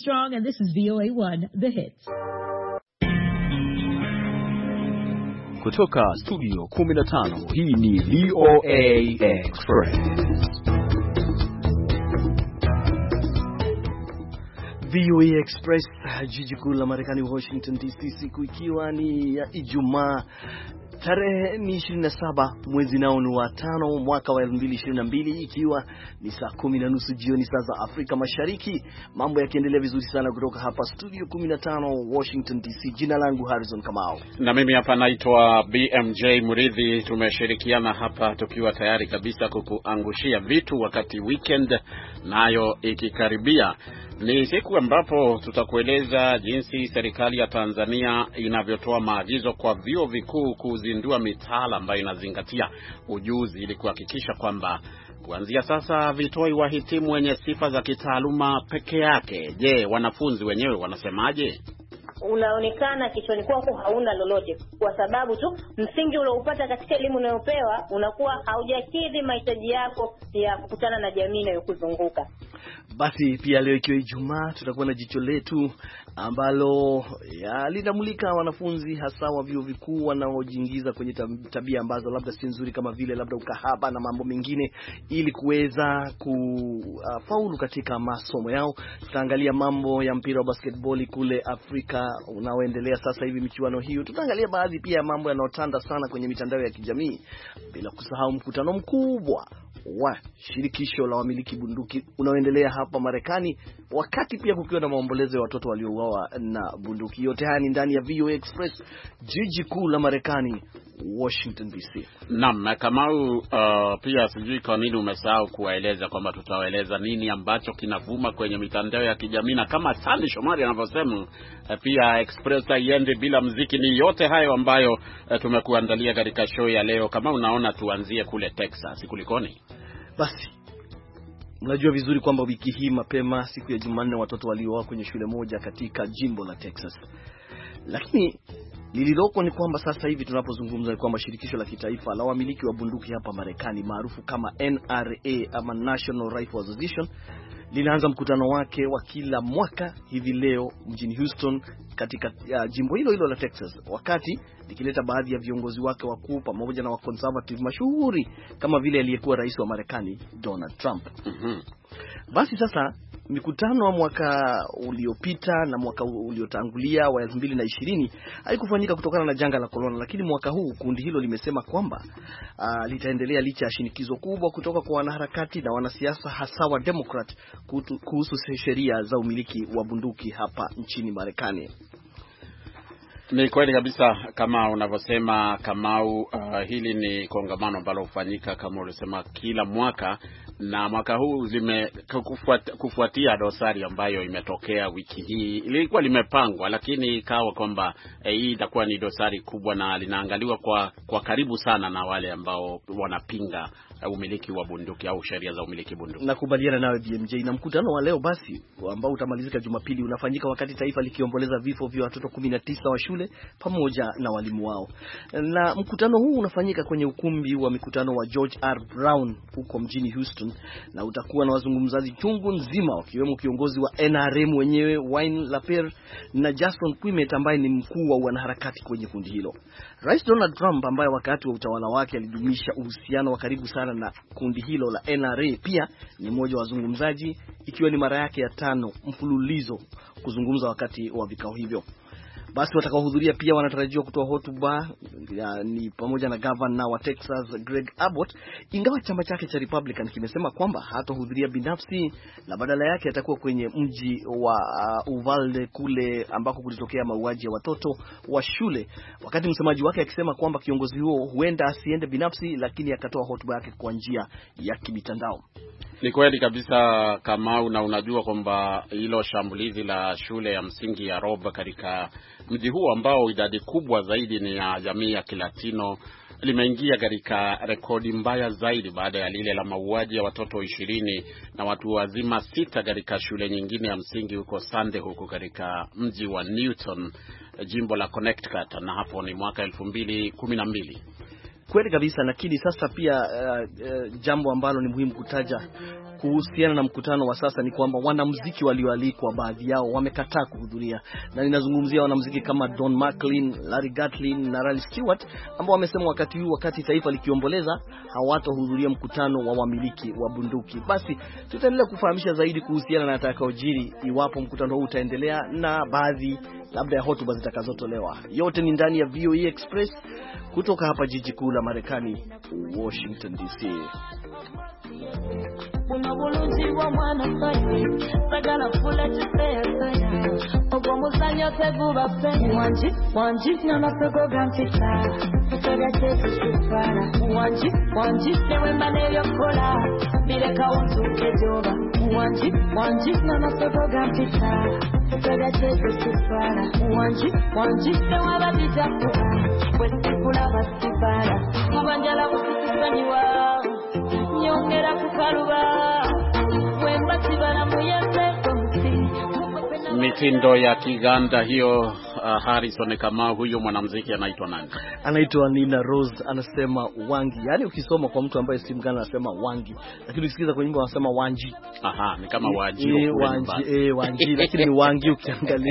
Armstrong, and this is VOA1, The Hits. Kutoka studio 15, hii ni VOA Express. VOA Express, jiji kuu la Marekani, Washington DC, siku ikiwa ni ya Ijumaa. Tarehe ni 27 mwezi nao ni wa 5 mwaka wa 2022, ikiwa ni saa 10:30 jioni saa za Afrika Mashariki. Mambo yakiendelea vizuri sana kutoka hapa studio 15 Washington DC. Jina langu Harrison Kamau. Na mimi hapa naitwa BMJ Muridhi. Tumeshirikiana hapa tukiwa tayari kabisa kukuangushia vitu wakati weekend nayo ikikaribia. Ni siku ambapo tutakueleza jinsi serikali ya Tanzania inavyotoa maagizo kwa vyuo vikuu kuzindua mitaala ambayo inazingatia ujuzi ili kuhakikisha kwamba kuanzia sasa vitoi wahitimu wenye sifa za kitaaluma peke yake. Je, wanafunzi wenyewe wanasemaje? Unaonekana kichwani kwako hauna lolote kwa sababu tu msingi ulioupata katika elimu unayopewa unakuwa haujakidhi mahitaji yako ya kukutana na jamii inayokuzunguka. Basi pia leo ikiwa Ijumaa, tutakuwa na jicho letu ambalo linamulika wanafunzi hasa wa vyuo vikuu wanaojiingiza kwenye tabia ambazo labda si nzuri, kama vile labda ukahaba na mambo mengine, ili kuweza kufaulu katika masomo yao. Tutaangalia mambo ya mpira wa basketball kule Afrika unaoendelea sasa hivi, michuano hiyo. Tutaangalia baadhi pia mambo yanayotanda sana kwenye mitandao ya kijamii, bila kusahau mkutano mkubwa wa shirikisho la wamiliki bunduki unaoendelea hapa Marekani, wakati pia kukiwa na maombolezo ya watoto waliouawa na bunduki. Yote haya ni ndani ya VOA Express, jiji kuu la Marekani, Washington DC. Naam, Kamau, pia sijui kwa nini umesahau kuwaeleza kwamba tutawaeleza nini ambacho kinavuma kwenye mitandao ya kijamii, na kama Sandy Shomari anavyosema, pia Express haiende bila muziki. Ni yote hayo ambayo tumekuandalia katika show ya leo. Kama unaona, tuanzie kule Texas. Kulikoni? Basi mnajua vizuri kwamba wiki hii mapema, siku ya Jumanne, watoto waliouawa kwenye shule moja katika jimbo la Texas. Lakini lililoko ni kwamba sasa hivi tunapozungumza ni kwamba shirikisho la kitaifa la wamiliki wa bunduki hapa Marekani, maarufu kama NRA ama National Rifle Association, linaanza mkutano wake wa kila mwaka hivi leo mjini Houston katika jimbo hilo la Texas, wakati likileta baadhi ya viongozi wake wakuu pamoja na wa conservative mashuhuri kama vile aliyekuwa rais wa Marekani Donald Trump. Basi sasa mikutano wa mwaka uliopita na mwaka uliotangulia wa 2020 haikufanyika kutokana na janga la corona, lakini mwaka huu kundi hilo limesema kwamba litaendelea licha ya shinikizo kubwa kutoka kwa wanaharakati na wanasiasa hasa wa Democrat kuhusu sheria za umiliki wa bunduki hapa nchini Marekani. Ni kweli kabisa kama unavyosema Kamau. Hili ni kongamano ambalo hufanyika kama ulisema kila mwaka, na mwaka huu kufuatia dosari ambayo imetokea wiki hii. Ilikuwa limepangwa, lakini ikawa kwamba hii itakuwa ni dosari kubwa na linaangaliwa kwa karibu sana na wale ambao wanapinga umiliki wa bunduki au sheria za umiliki bunduki. Nakubaliana nawe BMJ. Na mkutano wa leo basi ambao utamalizika Jumapili unafanyika wakati taifa likiomboleza vifo vya watoto 19 wa shule pamoja na walimu wao. Na mkutano huu unafanyika kwenye ukumbi wa mikutano wa George R. Brown huko mjini Houston, na utakuwa na wazungumzaji chungu nzima wakiwemo kiongozi wa NRM wenyewe Wayne Lapierre na Jason Quimet ambaye ni mkuu wa wanaharakati kwenye kundi hilo. Rais Donald Trump ambaye wakati wa utawala wake alidumisha uhusiano wa karibu sana na kundi hilo la NRA pia ni mmoja wa wazungumzaji, ikiwa ni mara yake ya 5 mfululizo kuzungumza wakati wa vikao hivyo. Basi watakaohudhuria pia wanatarajiwa kutoa hotuba ni pamoja na governor wa Texas Greg Abbott, ingawa chama chake cha Republican kimesema kwamba hatahudhuria binafsi na badala yake atakuwa kwenye mji wa Uvalde kule ambako kulitokea mauaji ya watoto wa shule, wakati msemaji wake akisema kwamba kiongozi huo huenda asiende binafsi, lakini akatoa hotuba yake kwa njia ya kimitandao. Ni kweli kabisa Kamau, na unajua kwamba hilo shambulizi la shule ya msingi ya Rob katika mji huu ambao idadi kubwa zaidi ni ya jamii ya Kilatino limeingia katika rekodi mbaya zaidi baada ya lile la mauaji ya watoto 20 na watu wazima 6 katika shule nyingine ya msingi huko Sunday huko katika mji wa Newton, jimbo la Connecticut, na hapo ni mwaka 2012. Kweli kabisa, lakini sasa pia jambo ambalo ni muhimu kutaja kuhusiana na mkutano wa sasa ni kwamba wanamuziki walioalikwa baadhi yao wamekataa kuhudhuria, na ninazungumzia wanamuziki kama Don McLean, Larry Gatlin na Raleigh Stewart ambao wamesema wakati taifa likiomboleza hawatahudhuria mkutano wa wamiliki wa bunduki. Basi tutaendelea kufahamisha zaidi kuhusiana na yatakayojiri iwapo mkutano huu utaendelea na baadhi labda ya hotuba zitakazotolewa. Yote ni ndani ya VOA Express kutoka hapa jiji kuu la Marekani, Washington DC. Unabulunjiwa mwana sayi sagala fula chipea saya ogomusanya teguba pe wanji na mapego gantita kutoka chetu sifara wanji sewe maneyo kola bile kauntu kejoba wanji na mapego gantita kutoka chetu sifara wanji sewe babija kuba wesikula basifara kubanjala kusisanyiwa nyongera kukaluba wemba tibana muyembe mitindo ya Kiganda hiyo. Harrison, kama huyo mwanamuziki anaitwa nani? Anaitwa Nina Rose, anasema wangi. Yaani ukisoma kwa mtu ambaye si Mganda anasema wangi, lakini ukisikiza kwa nyimbo anasema wanji. Aha, ni kama wanji. Wanji lakini ni wangi ukiangalia.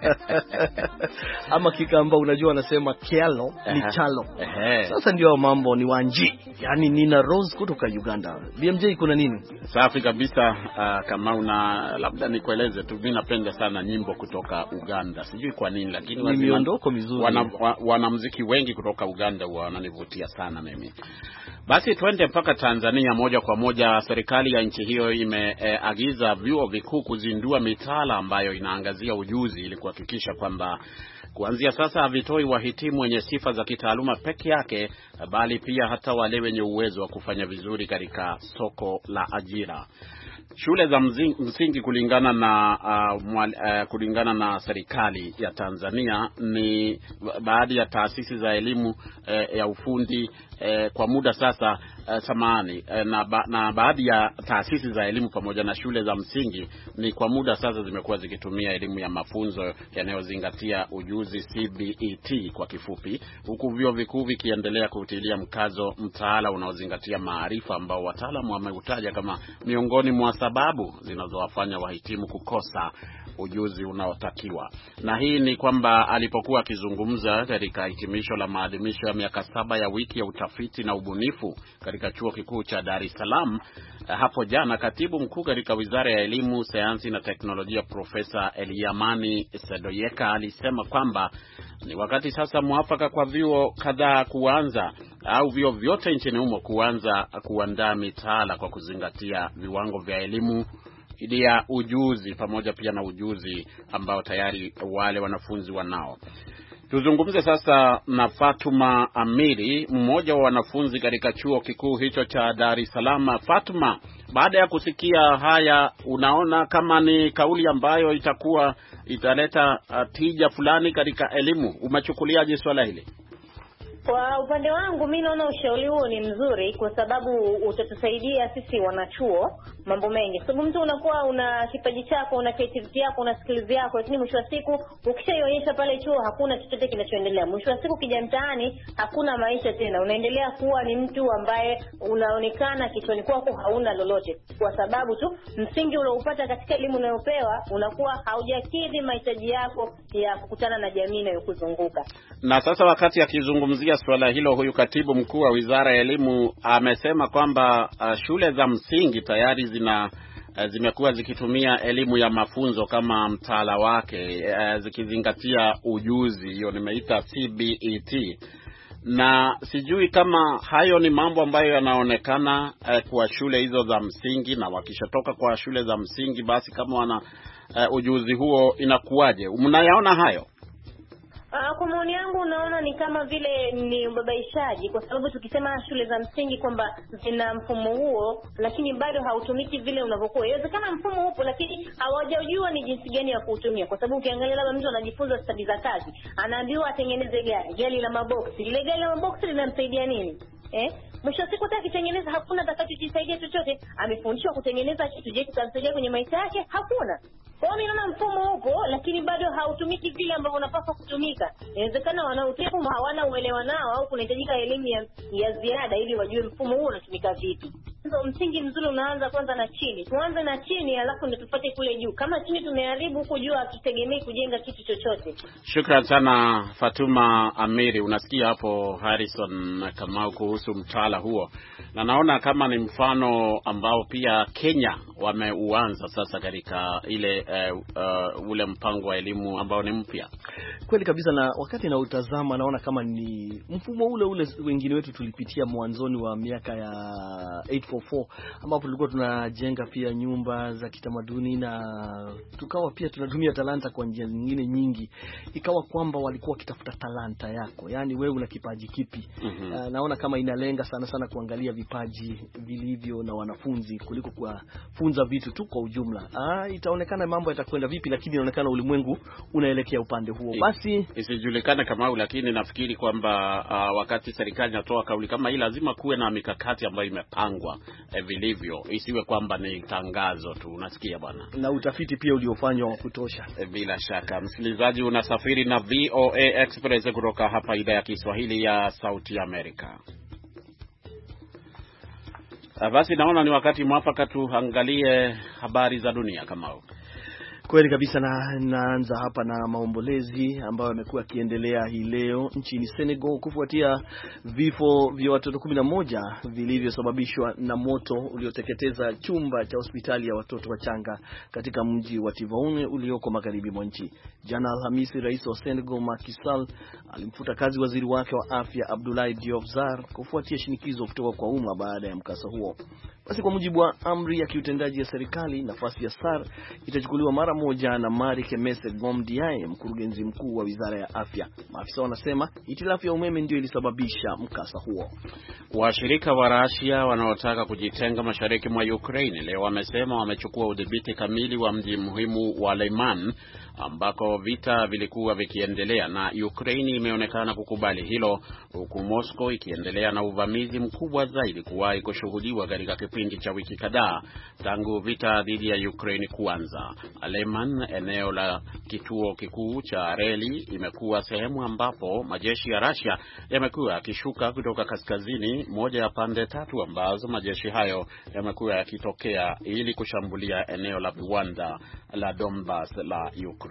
Ama Kikamba unajua anasema kialo ni chalo. Sasa ndio mambo ni wanji. Yaani Nina Rose kutoka Uganda. BMJ kuna nini? Safi kabisa. Kama labda nikueleze tu, mimi napenda sana nyimbo kutoka Uganda. Sijui kwa nini, lakini miondoko mizuri. Wanamuziki wengi kutoka Uganda wananivutia sana mimi. Basi twende mpaka Tanzania moja kwa moja. Serikali ya nchi hiyo imeagiza vyuo vikuu kuzindua mitaala ambayo inaangazia ujuzi ili kuhakikisha kwamba kuanzia sasa havitoi wahitimu wenye sifa za kitaaluma peke yake, bali pia hata wale wenye uwezo wa kufanya vizuri katika soko la ajira. Shule za msingi kulingana na serikali ya Tanzania ni baadhi ya taasisi za elimu ya ufundi kwa muda sasa na baadhi ya taasisi za elimu pamoja na shule za msingi ni kwa muda sasa zimekuwa zikitumia elimu ya mafunzo yanayozingatia ujuzi, CBET kwa kifupi, huku vyuo vikuu vikiendelea kutilia mkazo mtaala unaozingatia maarifa ambao wataalamu wameutaja kama miongoni mwa sababu zinazowafanya wahitimu kukosa ujuzi unaotakiwa. Na hii ni kwamba alipokuwa akizungumza katika hitimisho la maadhimisho ya miaka 7 ya wiki ya utafiti na ubunifu katika chuo kikuu cha Dar es Salaam hapo jana, katibu mkuu katika Wizara ya Elimu, Sayansi na Teknolojia Profesa Eliamani Sedoyeka alisema kwamba ni wakati sasa mwafaka kwa vyuo kadhaa kuanza au vyuo vyote nchini humo kuanza kuandaa mitaala kwa kuzingatia viwango vya elimu ili ya ujuzi pamoja pia na ujuzi ambao tayari wale wanafunzi wanao. Tuzungumze sasa na Fatuma Amiri, mmoja wa wanafunzi katika chuo kikuu hicho cha Dar es Salaam. Fatuma, baada ya kusikia haya, unaona kama ni kauli ambayo italeta tija fulani katika elimu? Umechukuliaje swala hili? Kwa upande wangu mimi naona ushauri huo ni mzuri, kwa sababu utatusaidia sisi wanachuo mambo mengi. Sababu mtu unakuwa una kipaji chako, una creativity yako, una skills yako, lakini mwisho wa siku ukishaionyesha pale chuo hakuna chochote kinachoendelea. Mwisho wa siku kija mtaani hakuna maisha tena. Unaendelea kuwa ni mtu ambaye unaonekana kichwani kwako hauna lolote, kwa sababu tu msingi unaopata katika elimu unayopewa unakuwa haujakidhi mahitaji yako ya kukutana na jamii inayokuzunguka. Na sasa wakati akizungumzia swala hilo, huyu katibu mkuu wa Wizara ya Elimu amesema kwamba shule za msingi tayari zimekuwa zikitumia elimu ya mafunzo kama mtaala wake, zikizingatia ujuzi, hiyo nimeita CBET. Na sijui kama hayo ni mambo ambayo yanaonekana kwa shule hizo za msingi, na wakishatoka kwa shule za msingi basi kama wana ujuzi huo inakuwaje? Mnayaona hayo? Kwa maoni yangu naona ni kama vile ni ubabaishaji, kwa sababu tukisema shule za msingi kwamba zina mfumo huo lakini bado hautumiki vile unavyokuwa. Inawezekana mfumo upo lakini hawajajua ni jinsi gani ya kuutumia, kwa sababu ukiangalia labda mtu anajifunza stadi za kazi, anaambiwa atengeneze gari la maboksi. Ile gari la maboksi linamsaidia nini? Mwisho wa siku hata akitengeneza hakuna atakachojisaidia chochote. Amefundishwa kutengeneza kitu, je, kitamsaidia kwenye maisha yake? Hakuna. Kwa hiyo naona mfumo upo lakini bado hautumiki vile ambavyo unapaswa kutumika. Inawezekana wanaotefu hawana uelewa nao, au kunahitajika elimu ya ziada ili wajue mfumo huo unatumika vipi. msingi mzuri unaanza kwanza na chini. Tuanze na chini alafu ndio tupate kule juu. Kama chini tumeharibu, huko juu hatutegemei kujenga kitu chochote. Shukran sana Fatuma Amiri. Unasikia hapo Harrison Kamau kuhusu mtaala huo. Na naona kama ni mfano ambao pia Kenya wameuanza sasa katika ile ule mpango wa elimu ambao ni mpya. Kweli kabisa, na wakati na utazama naona kama ni mfumo ule wengine wetu tulipitia mwanzoni wa miaka ya 844 ambapo tulikuwa tunajenga pia nyumba za kitamaduni na tukawa pia tunatumia talanta kwa njia nyingine nyingi. Ikawa kwamba walikuwa wakitafuta talanta yako, yani wewe una kipaji kipi. Naona kama inalenga sana kuangalia vipaji vilivyo na wanafunzi kuliko kufunza vitu tu kwa ujumla. Itaonekana mambo yatakwenda vipi, lakini inaonekana ulimwengu unaelekea upande huo. Basi isijulikane kama lakini nafikiri kwamba wakati serikali inatoa kauli kama hii lazima kuwe na mikakati ambayo imepangwa vilivyo, isiwe kwamba ni tangazo tu. Unasikia bwana, na utafiti pia uliofanywa wa kutosha. Bila shaka msikilizaji, unasafiri na VOA Express kutoka hapa idhaa ya Kiswahili ya Sauti ya Amerika. Basi naona ni wakati mwafaka tuangalie habari za dunia kama huo. Kweli kabisa, na naanza hapa na maombolezi ambayo yamekuwa yakiendelea hii leo nchini Senegal kufuatia vifo vya watoto 11 vilivyosababishwa na moto ulioteketeza chumba cha hospitali ya watoto wachanga katika mji wa Tivaoune ulioko magharibi mwa nchi. Jana Alhamisi, rais wa Senegal Macky Sall alimfuta kazi waziri wake wa afya Abdoulaye Diop Sarr kufuatia shinikizo kutoka kwa umma baada ya mkasa huo. Basi kwa mujibu wa amri ya kiutendaji ya serikali, nafasi ya Sarr itachukuliwa mara moja na Marie Khemesse Ngom Diaye, mkurugenzi mkuu wa wizara ya afya. Maafisa wanasema hitilafu ya umeme ndio ilisababisha mkasa huo. Washirika wa Russia wanaotaka kujitenga mashariki mwa Ukraine leo wamesema wamechukua udhibiti kamili wa mji muhimu wa Lyman ambako vita vilikuwa vikiendelea, na Ukraine imeonekana kukubali hilo, huku Moscow ikiendelea na uvamizi mkubwa zaidi kuwahi kushuhudiwa katika kipindi cha wiki kadhaa tangu vita dhidi ya Ukraine kuanza. Lyman, eneo la kituo kikuu cha reli, imekuwa sehemu ambapo majeshi ya Russia yamekuwa yakishuka kutoka kaskazini, moja ya pande tatu ambazo majeshi hayo yamekuwa yakitokea ili kushambulia eneo la viwanda la Donbas la Ukraine.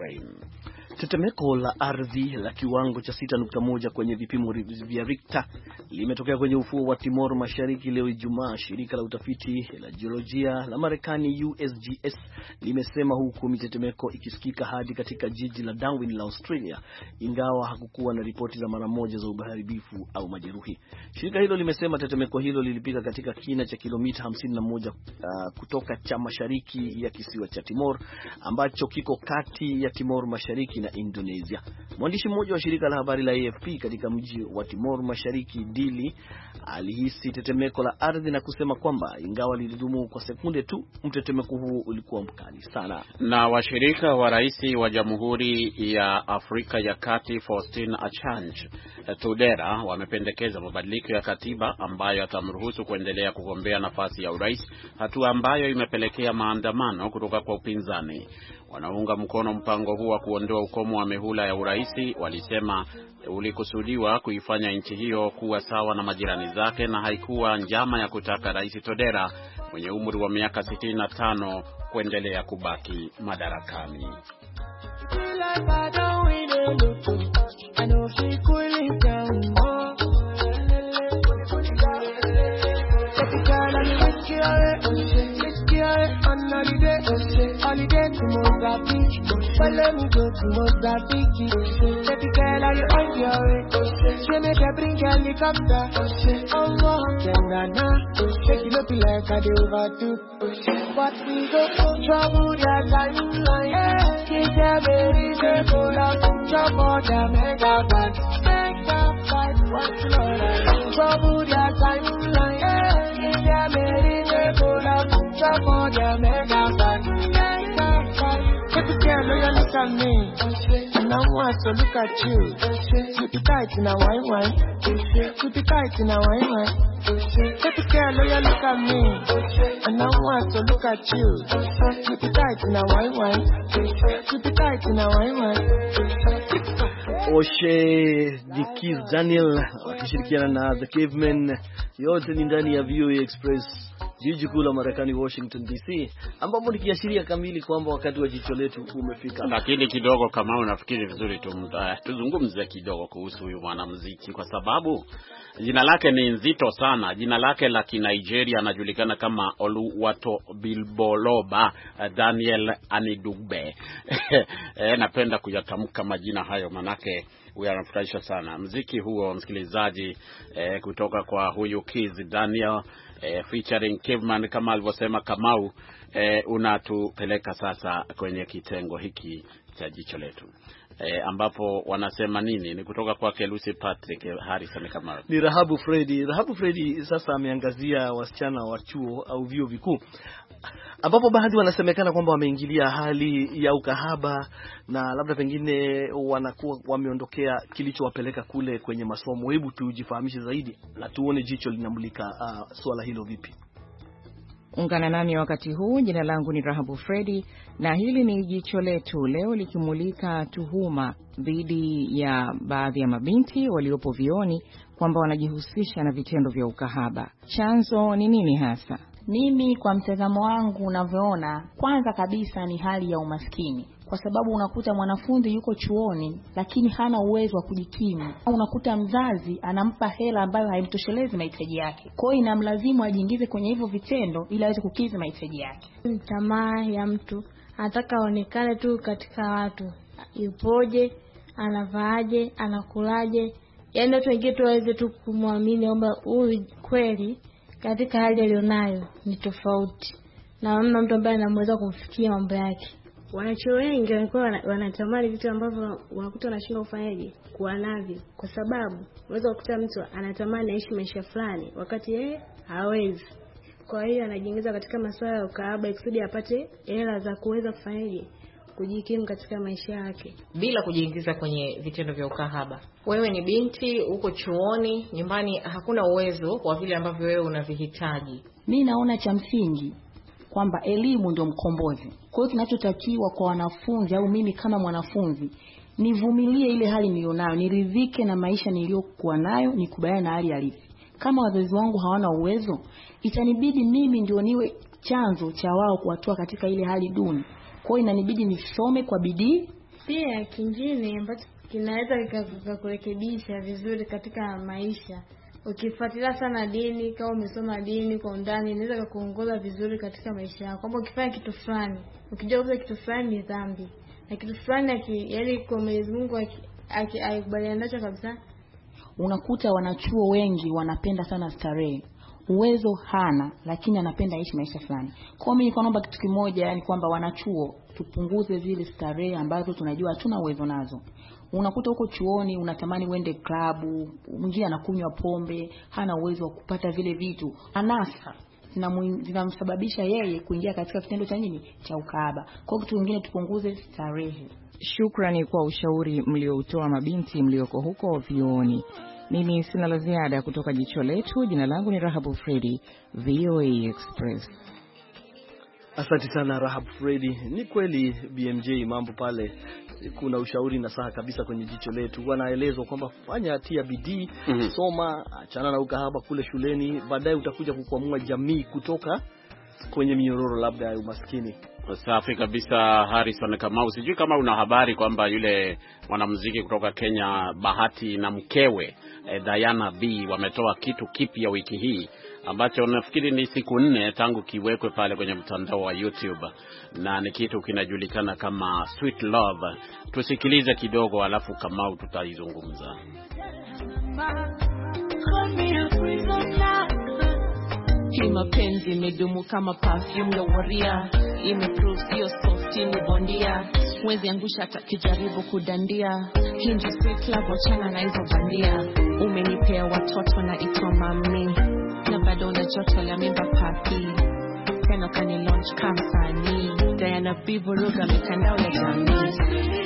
Tetemeko la ardhi la kiwango cha 6.1 kwenye vipimo vya Richter limetokea kwenye ufuo wa Timor Mashariki leo Ijumaa. Shirika la utafiti la jiolojia la Marekani USGS limesema, huku mitetemeko ikisikika hadi katika jiji la Darwin la Australia, ingawa hakukuwa na ripoti za mara moja za uharibifu au majeruhi. Shirika hilo limesema tetemeko hilo lilipiga katika kina cha kilomita 51 kutoka cha mashariki ya kisiwa cha Timor ambacho kiko kati ya Timor Mashariki na Indonesia. Mwandishi mmoja wa shirika la habari la AFP katika mji wa Timor Mashariki, Dili, alihisi tetemeko la ardhi na kusema kwamba ingawa lilidumu kwa sekunde tu, mtetemeko huo ulikuwa mkali sana. Na washirika wa rais wa Jamhuri ya Afrika ya Kati Faustin Archange Touadera wamependekeza mabadiliko ya katiba ambayo yatamruhusu kuendelea kugombea nafasi ya urais, hatua ambayo imepelekea maandamano kutoka kwa upinzani. Wanaunga mkono mpango huu wa kuondoa ukomo wa mihula ya uraisi walisema ulikusudiwa kuifanya nchi hiyo kuwa sawa na majirani zake na haikuwa njama ya kutaka rais Touadera mwenye umri wa miaka 65 kuendelea kubaki madarakani. Let me go to Mozambique. Let me girl are you on your way? She make a bring helicopter. I'm walking now. Shake it up like I do overdo. But we go trouble that timeline. Kids are very simple. Trouble that mega bad. Mega fight. What's love? Trouble that timeline. Kids are very simple. Trouble that mega bad. Look at me, and I want to look at you. You be tight in a wine. You be tight in a wine. Take care, look at me, and I want to look at you. You be tight in a wine. You be tight in a wine. Oshe Dikiz Daniel wakishirikiana na The Cavemen, yote ni ndani ya VOA Express. jiji kuu la Marekani, Washington DC, ambapo nikiashiria kamili kwamba wakati wa jicho letu umefika. Lakini kidogo, kama unafikiri vizuri, tuzungumze kidogo kuhusu huyu mwanamuziki, kwa sababu jina lake ni nzito sana. Jina lake la Kinigeria anajulikana kama Oluwatobiloloba Daniel Anidugbe. Napenda kuyatamka majina hayo manake yanafurahisha sana. Muziki huo, msikilizaji, kutoka kwa huyu Kizz Daniel featuring Kivman, kama alivyosema Kamau, unatupeleka sasa kwenye kitengo hiki cha jicho letu. Ambapo wanasema nini? Ni kutoka kwake Lucy Patrick, Harrison Kamau. Ni Rahabu Fredi. Rahabu Fredi sasa ameangazia wasichana wa chuo au vyuo vikuu, ambapo baadhi wanasemekana kwamba wameingilia hali ya ukahaba na labda pengine wanakuwa wameondokea kilichowapeleka kule kwenye masomo. Hebu tujifahamishe zaidi na tuone jicho linamulika swala hilo vipi. Ungana nami wakati huu. Jina langu ni Rahabu Fredi na hili ni jicho letu, leo likimulika tuhuma dhidi ya baadhi ya mabinti waliopo vioni kwamba wanajihusisha na vitendo vya ukahaba. Chanzo ni nini hasa? Mimi kwa mtazamo wangu unavyoona, kwanza kabisa ni hali ya umaskini. Kwa sababu unakuta mwanafunzi yuko chuoni lakini hana uwezo wa kujikimu. Unakuta mzazi anampa hela ambayo haimtoshelezi mahitaji yake. Kwa hiyo inamlazimu ajiingize kwenye hivyo vitendo ili aweze kukidhi mahitaji yake. Tamaa ya mtu, anataka aonekane tu katika watu. Yupoje, anavaaje, anakulaje. Yaani watu wengine tu waweze tu kumwamini kwamba huyu kweli katika hali alionayo ni tofauti na hamna mtu ambaye anamweza kumfikia mambo yake. Wanachuo wengi walikuwa wanatamani vitu ambavyo wanakuta wanashindwa kufanyaje kuwa navyo, kwa sababu unaweza kukuta mtu anatamani aishi maisha fulani wakati yeye hawezi. Kwa hiyo anajiingiza katika masuala ya ukahaba kusudi apate hela za kuweza kufanyaje kujikimu katika maisha yake bila kujiingiza kwenye vitendo vya ukahaba. Wewe ni binti, uko chuoni, nyumbani hakuna uwezo wa vile ambavyo wewe unavihitaji. Mimi naona cha msingi kwamba elimu ndio mkombozi. Kwa hiyo kinachotakiwa kwa wanafunzi au mimi kama mwanafunzi, nivumilie ile hali nilionayo, niridhike na maisha niliyokuwa nayo, nikubaliane na hali halisi. Kama wazazi wangu hawana uwezo, itanibidi mimi ndio niwe chanzo cha wao kuwatoa katika ile hali duni. Kwa hiyo inanibidi nisome kwa bidii. Pia kingine ambacho kinaweza kukurekebisha vizuri katika maisha, ukifuatilia sana dini, kama umesoma dini kwa undani, inaweza kukuongoza vizuri katika maisha yako. Kwamba ukifanya kitu fulani, ukijua kwamba kitu fulani ni dhambi, na kitu fulani yaani kwa Mwenyezi Mungu akikubaliana nacho kabisa. Unakuta wanachuo wengi wanapenda sana starehe. Uwezo hana lakini anapenda aishi maisha fulani. Kwa mimi naomba kitu kimoja, yani kwamba wanachuo tupunguze zile starehe ambazo tunajua hatuna uwezo nazo. Unakuta huko chuoni unatamani uende klabu, mwingine anakunywa pombe, hana uwezo wa kupata vile vitu. Anasa zinamsababisha yeye kuingia katika kitendo cha nini? Cha ukahaba. Kwa kitu kingine tupunguze starehe. Shukrani kwa ushauri mlioutoa mabinti mlioko huko vioni. Mimi sina la ziada kutoka jicho letu. Jina langu ni Rahabu Fredi, VOA Express. Asante sana Rahabu Fredi. Ni kweli BMJ, mambo pale kuna ushauri na saha kabisa kwenye jicho letu. Wanaelezwa kwamba fanya tia bidii, soma, achana na ukahaba kule shuleni, baadaye utakuja kukwamua jamii kutoka kwenye minyororo labda ya umaskini. Safi kabisa Harrison Kamau. Sijui kama una habari kwamba yule mwanamuziki kutoka Kenya Bahati na mkewe Diana B wametoa kitu kipya wiki hii ambacho nafikiri ni siku 4 tangu kiwekwe pale kwenye mtandao wa YouTube, na ni kitu kinajulikana kama Sweet Love. Tusikilize kidogo alafu Kamau tutaizungumza. Hii mapenzi imedumu kama perfume ya waria, imeprove sio soft ni bondia, wezi angusha hata kijaribu kudandia. Hii ndio sweet love, wachana na hizo bandia. Umenipea watoto na ito mami, na bado una joto la mimba papi, tena kani launch kampani Diana B vuruga mitandao ya jamii.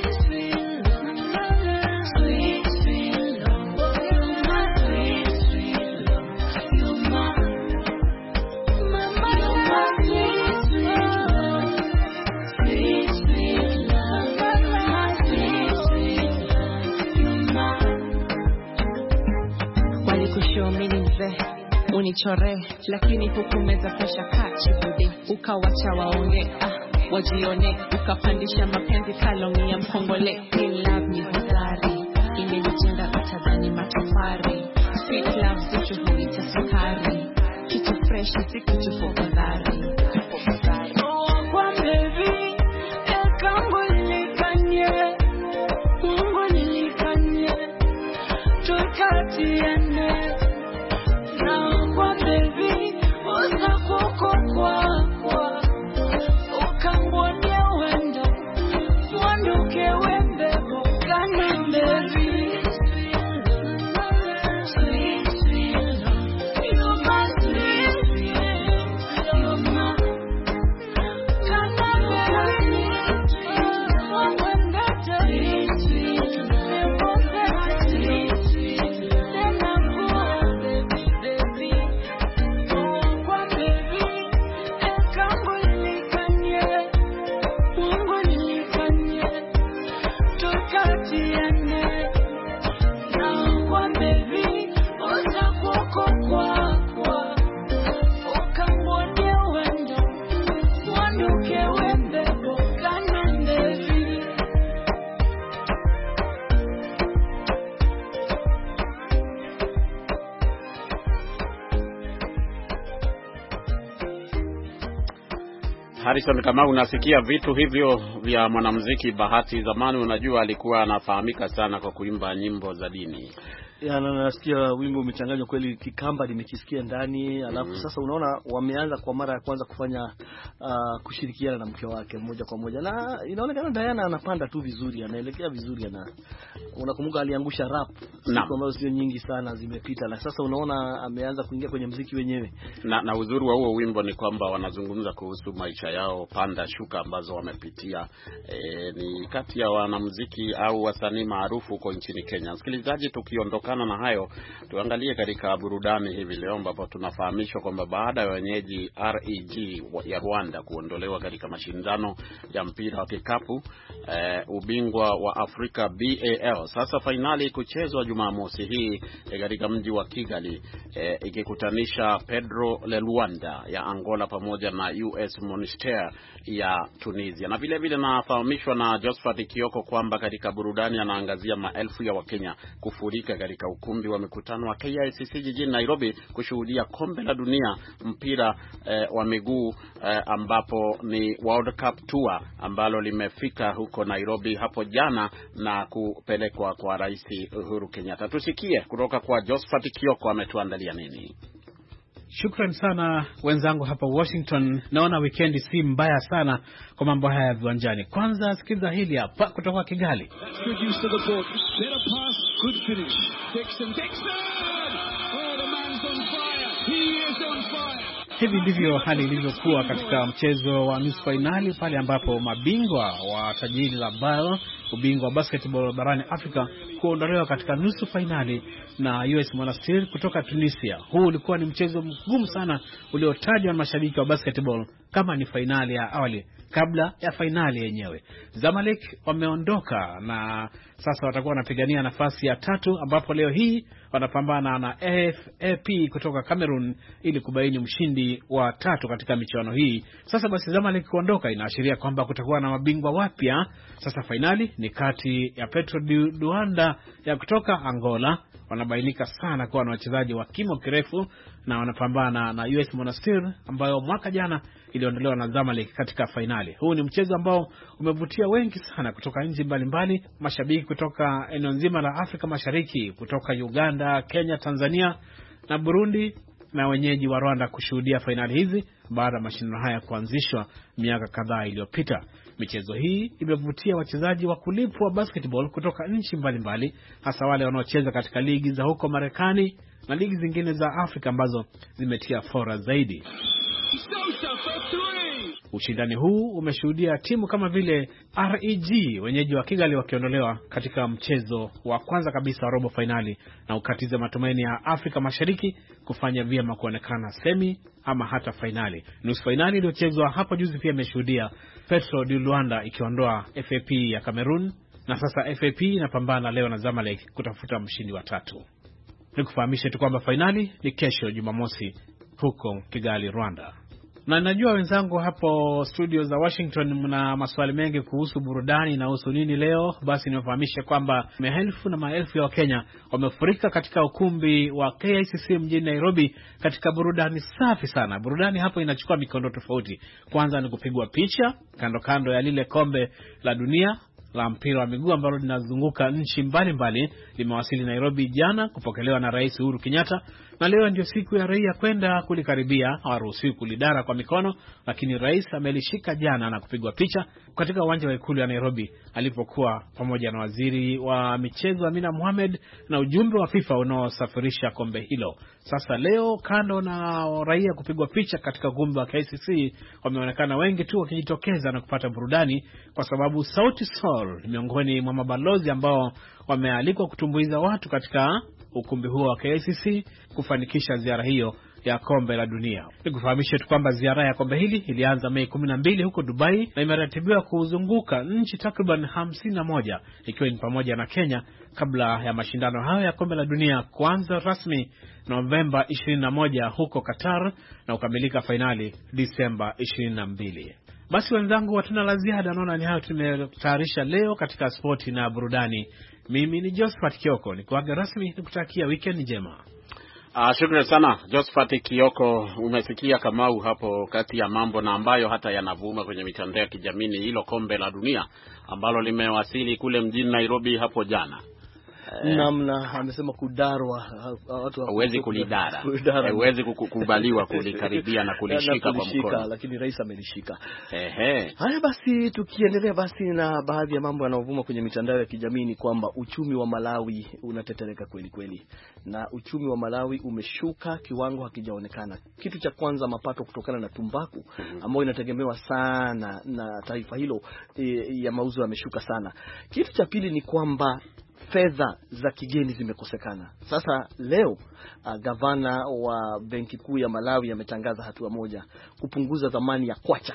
unichore, lakini hukumeza presha kachi bude, ukawacha waonge, wajione, ukapandisha mapenzi kalongi ya mkongole. In love ni hodari, imenijenga utadhani matofari, sweet love zicho huita sukari, kitu fresh si kitu fokadhari. Kwa baby, ekangu nilikanye, Mungu nilikanye, tukatiane. Na kwa baby, uza kuko kwa ukambone wendo, wanduke wembe bukana baby. Harrison, kama unasikia vitu hivyo vya mwanamuziki Bahati, zamani unajua alikuwa anafahamika sana kwa kuimba nyimbo za dini. Na nasikia wimbo umechanganywa kweli, Kikamba nimekisikia ndani. Alafu sasa unaona wameanza kwa mara ya kwanza kufanya kushirikiana na mke wake moja kwa moja, na inaonekana Diana anapanda tu vizuri, anaelekea vizuri. Unakumbuka aliangusha rap siku ambazo sio nyingi sana zimepita, na sasa unaona ameanza kuingia kwenye muziki wenyewe. Na uzuri wa huo wimbo ni kwamba wanazungumza kuhusu maisha yao, panda shuka ambazo wamepitia. Ni kati ya wanamuziki au wasanii maarufu huko nchini Kenya. Msikilizaji, tukiondoka na hayo, tuangalie katika burudani hivi leo, ambapo tunafahamishwa kwamba baada ya wenyeji REG ya Rwanda kuondolewa katika mashindano ya mpira wa kikapu ubingwa wa Afrika BAL, sasa finali kuchezwa Jumamosi hii katika mji wa Kigali, ikikutanisha Pedro Le Luanda ya Angola pamoja na US Monastir ya Tunisia. Na vile vile nafahamishwa na Josephat Kioko kwamba katika burudani anaangazia maelfu ya Wakenya kufurika katika ukumbi wa mikutano wa KICC jijini Nairobi kushuhudia kombe la dunia mpira wa miguu, ambapo ni World Cup Tour ambalo limefika huko Nairobi hapo jana na kupelekwa kwa Rais Uhuru Kenyatta. Tusikie kutoka kwa Josephat Kioko ametuandalia nini. Shukran sana wenzangu hapa Washington. Naona weekend si mbaya sana kwa mambo haya ya viwanjani. Kwanza sikiza hili hapa kutoka Kigali. Hivi ndivyo hali ilivyokuwa katika mchezo wa nusu finali, pale ambapo mabingwa wa tajiri la BAL, ubingwa wa basketball barani Afrika, kuondolewa katika nusu finali na US Monastir kutoka Tunisia. Huu ulikuwa ni mchezo mgumu sana uliotajwa na mashabiki wa basketball kama ni finali ya awali kabla ya finali yenyewe. Zamalek wameondoka na sasa watakuwa wanapigania nafasi ya 3, ambapo leo hii wanapambana na AFAP kutoka Cameroon ili kubaini mshindi wa 3 katika michuano hii. Sasa basi Zamalek kuondoka inaashiria kwamba kutakuwa na mabingwa wapya. Sasa finali ni kati ya Petro de Luanda ya kutoka Angola, wanabainika sana kuwa na wachezaji wa kimo kirefu, na wanapambana na US Monastir ambayo mwaka jana iliondolewa na Zamalek katika finali. Huu ni mchezo ambao umevutia wengi sana kutoka nchi mbalimbali, mashabiki kutoka eneo nzima la Afrika Mashariki, kutoka Uganda, Kenya, Tanzania na Burundi, na wenyeji wa Rwanda kushuhudia finali hizi baada ya mashindano haya kuanzishwa miaka kadhaa iliyopita. Michezo hii imevutia wachezaji wa kulipwa wa basketball kutoka nchi mbalimbali, hasa wale wanaocheza katika ligi za huko Marekani na ligi zingine za Afrika ambazo zimetia fora zaidi. Ushindani huu umeshuhudia timu kama vile REG wenyeji wa Kigali wakiondolewa katika mchezo wa kwanza kabisa wa robo finali, na ukatiza matumaini ya Afrika Mashariki kufanya vyema kuonekana semi ama hata finali. Nusu finali iliyochezwa hapo juzi pia imeshuhudia Petro de Luanda ikiondoa FAP ya Cameroon, na sasa FAP inapambana leo na Zamalek kutafuta mshindi wa 3. Nikufahamishe tu kwamba fainali ni kesho Jumamosi huko Kigali, Rwanda. Na najua wenzangu hapo studio za Washington mna maswali mengi kuhusu burudani na kuhusu nini leo. Basi niwafahamishe kwamba maelfu na maelfu ya Wakenya wamefurika katika ukumbi wa KICC mjini Nairobi katika burudani safi sana. Burudani hapo inachukua mikondo tofauti. Kwanza ni kupigwa picha kando kando ya lile kombe la dunia la mpira wa miguu ambalo linazunguka nchi mbalimbali. Limewasili Nairobi jana kupokelewa na Rais Uhuru Kenyatta, na leo ndio siku ya raia kwenda kulikaribia. Hawaruhusiwi kulidara kwa mikono, lakini rais amelishika jana na kupigwa picha katika uwanja wa ikulu ya Nairobi alipokuwa pamoja na waziri wa michezo Amina Mohamed na ujumbe wa FIFA unaosafirisha kombe hilo. Sasa leo kando na raia kupigwa picha katika ukumbi wa KICC, wameonekana wengi tu wakijitokeza na kupata burudani, kwa sababu Sauti Sol miongoni mwa mabalozi ambao wamealikwa kutumbuiza watu katika ukumbi huo wa KICC kufanikisha ziara hiyo ya kombe la dunia. Nikufahamishe tu kwamba ziara ya kombe hili ilianza Mei 12 huko Dubai na imeratibiwa kuzunguka nchi takriban 51 ikiwa ni pamoja na Kenya, kabla ya mashindano hayo ya kombe la dunia kuanza rasmi Novemba 21 huko Qatar na kukamilika fainali Disemba 22. Basi wenzangu, hatuna la ziada, naona ni hayo tumetayarisha leo katika spoti na burudani. Mimi ni Josephat Kioko, nikuaga rasmi nikutakia weekend njema. Shukrani sana Josephat Kioko. Umesikia Kamau hapo, kati ya mambo na ambayo hata yanavuma kwenye mitandao ya kijamii hilo kombe la dunia ambalo limewasili kule mjini Nairobi hapo jana. Namna amesema kudarwa, watu hawezi kulidara, hawezi kukubaliwa kulikaribia na kulishika kwa mkono, lakini rais amelishika. Haya basi, tukiendelea basi na baadhi ya mambo yanayovuma kwenye mitandao ya kijamii ni kwamba uchumi wa Malawi unatetereka kweli kweli, na uchumi wa Malawi umeshuka kiwango hakijaonekana. Kitu cha kwanza, mapato kutokana na tumbaku ambayo inategemewa sana na taifa hilo ya mauzo yameshuka sana. Kitu cha pili ni kwamba fedha za kigeni zimekosekana. Sasa leo gavana wa benki kuu ya Malawi ametangaza hatua moja, kupunguza thamani ya kwacha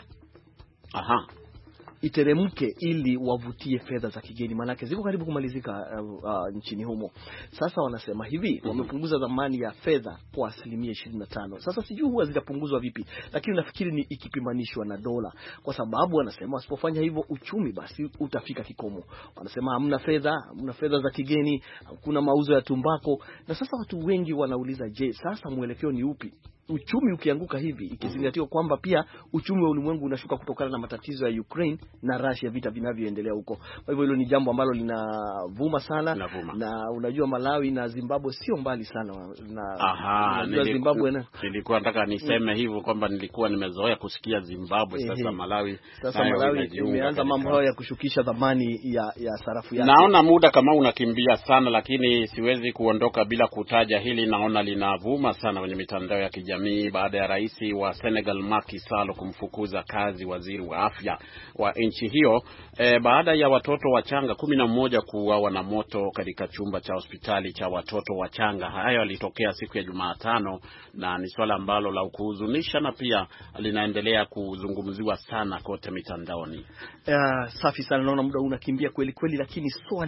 iteremke ili wavutie fedha za kigeni, maana ziko karibu kumalizika nchini humo. Sasa wanasema hivi, wamepunguza thamani ya fedha kwa 25%. Sasa sijui huwa zitapunguzwa vipi, lakini nafikiri ni ikipimanishwa na dola, kwa sababu wanasema wasipofanya hivyo uchumi basi utafika kikomo. Wanasema hamna fedha za kigeni, hakuna mauzo ya tumbako. Na sasa watu wengi wanauliza, je, sasa mwelekeo ni upi? Uchumi ukianguka hivi, ikizingatiwa kwamba pia uchumi wa ulimwengu unashuka kutokana na matatizo ya Ukraine na Russia, vita vinavyoendelea huko. Kwa hivyo hilo ni jambo ambalo linavuma sana. Na unajua Malawi na Zimbabwe sio mbali sana na Zimbabwe nilikuwa nataka niseme hivyo kwamba nilikuwa nimezoea kusikia Zimbabwe. Sasa Malawi imeanza mambo hayo ya kushukisha thamani ya sarafu yake. Naona muda kama unakimbia sana, lakini siwezi kuondoka bila kutaja hili. Naona linavuma sana kwenye mitandao ya kijamii baada ya rais wa Senegal Macky Sall kumfukuza kazi waziri wa afya wa nchi hiyo baada ya watoto wachanga 11 kuuawa na moto katika chumba cha hospitali cha watoto wachanga. Hayo yalitokea siku ya Jumatano na ni swala ambalo la kuhuzunisha na pia linaendelea kuzungumziwa sana kote mitandaoni. Safi sana, naona muda unakimbia kweli kweli, lakini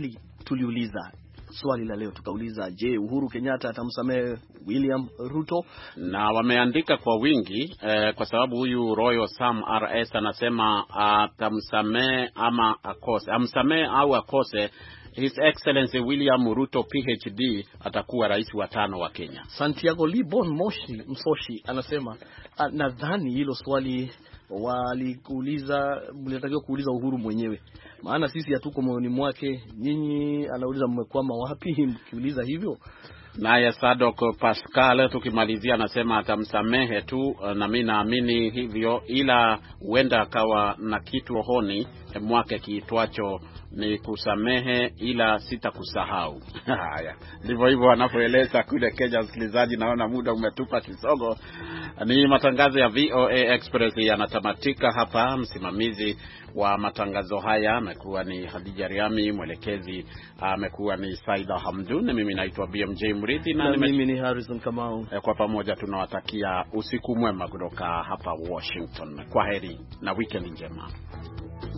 swali la leo tukauliza, je, Uhuru Kenyatta atamsamehe William Ruto? Na wameandika kwa wingi kwa sababu huyu Royal Sam RS anasema atamsamehe ama akose, amsamehe au akose. His Excellency William Ruto PhD atakuwa rais wa 5 wa Kenya. Santiago Libon Msoshi anasema nadhani hilo swali mlitakiwa kuuliza Uhuru mwenyewe, maana sisi hatuko moyoni mwake. Nyinyi anauliza mmekwama wapi mkiuliza hivyo? Naye Sadok Pascal tukimalizia anasema atamsamehe tu, na mimi naamini hivyo, ila huenda akawa na kitu rohoni mwake kiitwacho ni kusamehe ila sitakusahau. Haya, ndivyo hivyo anapoeleza kule Kenya. Msikilizaji, naona muda umetupa kisogo. Ni matangazo ya VOA Express yanatamatika hapa. Msimamizi wa matangazo haya amekuwa ni Hadija Riami, mwelekezi amekuwa ni Saida Hamdun, mimi naitwa BMJ Mridhi na mimi ni Harrison Kamau. Kwa pamoja tunawatakia usiku mwema kutoka hapa Washington. Kwaheri na weekend njema.